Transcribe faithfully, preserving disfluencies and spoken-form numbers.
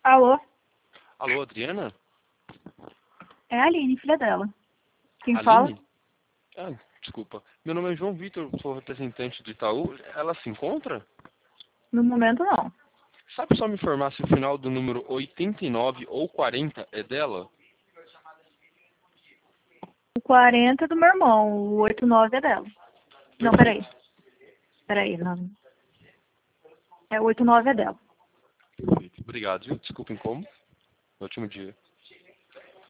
Alô? Alô, Adriana? É a Aline, filha dela. Quem Aline? fala? Ah, desculpa. Meu nome é João Vitor, sou representante do Itaú. Ela se encontra? No momento, não. Sabe só me informar se o final do número oitenta e nove ou quarenta é dela? O quarenta é do meu irmão, o oitenta e nove é dela. Não, peraí. Perfeito. Peraí, não. É, o oitenta e nove é dela. Perfeito. Obrigado, viu? Desculpem como. Ótimo dia.